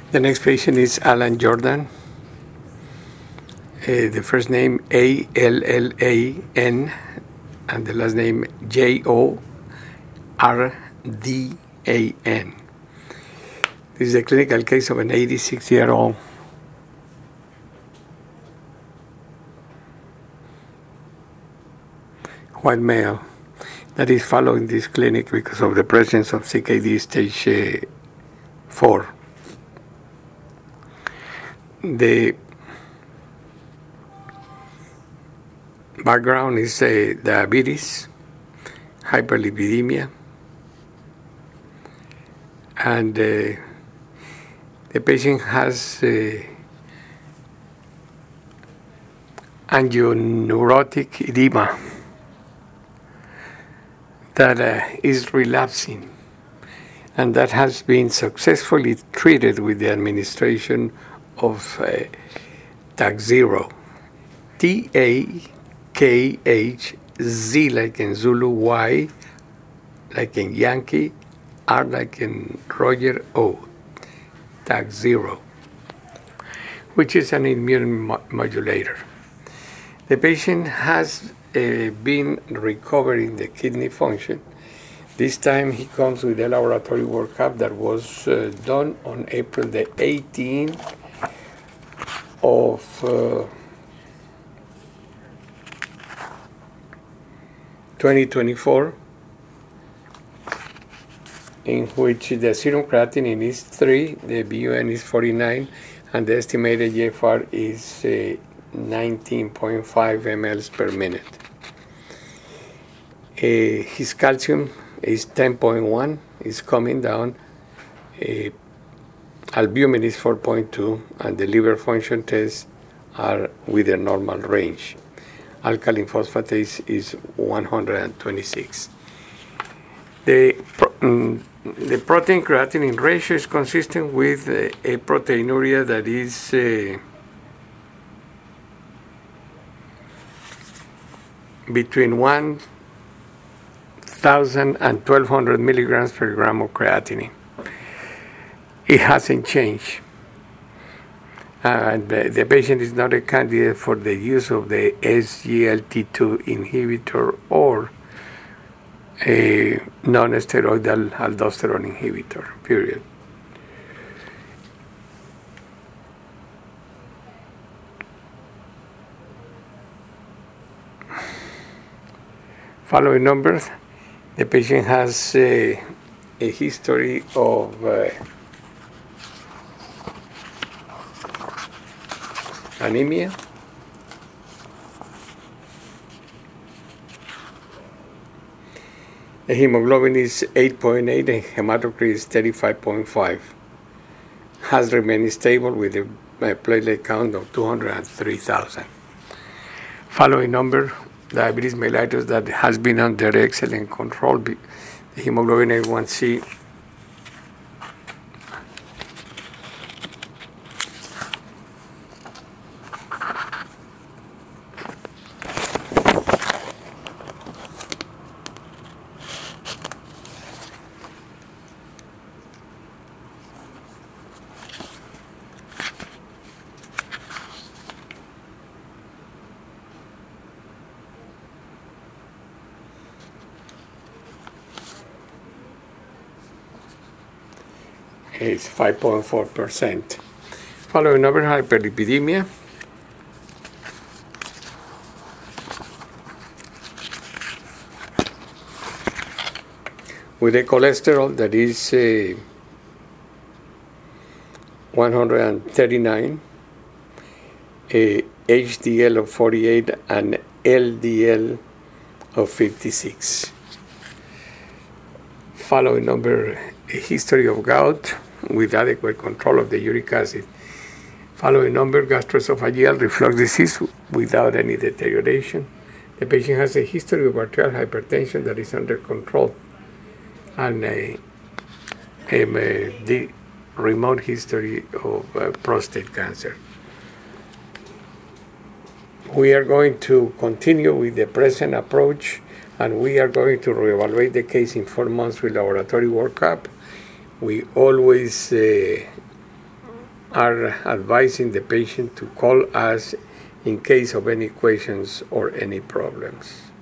The next patient is Alan Jordan. The first name Allan and the last name Jordan. This is a clinical case of an 86-year-old white male that is following this clinic because of the presence of CKD stage 4. The background is diabetes, hyperlipidemia, and the patient has angioneurotic edema that is relapsing, and that has been successfully treated with the administration of Takhzyro, Takhz, like in Zulu, Y like in Yankee, R like in Roger, O, Takhzyro, which is an immune modulator. The patient has been recovering the kidney function. This time he comes with a laboratory workup that was done on April the 18th of 2024, in which the serum creatinine is 3, the BUN is 49, and the estimated GFR is 19.5 mL per minute. His calcium is 10.1, is coming down. Albumin is 4.2, and the liver function tests are within normal range. Alkaline phosphatase is 126. The protein creatinine ratio is consistent with a proteinuria that is between 1,000 and 1,200 milligrams per gram of creatinine. It hasn't changed. The patient is not a candidate for the use of the SGLT2 inhibitor or a non-steroidal aldosterone inhibitor, period. Following numbers, the patient has a history of anemia, the hemoglobin is 8.8 and hematocrit is 35.5. Has remained stable with a platelet count of 203,000. Following number, diabetes mellitus that has been under excellent control. The hemoglobin A1C is 5.4%. Following over hyperlipidemia, with a cholesterol that is 139, a HDL of 48, and LDL of 56. Following number, a history of gout with adequate control of the uric acid. Following number, gastroesophageal reflux disease without any deterioration. The patient has a history of arterial hypertension that is under control, and a remote history of prostate cancer. We are going to continue with the present approach, and we are going to reevaluate the case in 4 months with laboratory workup. We always are advising the patient to call us in case of any questions or any problems.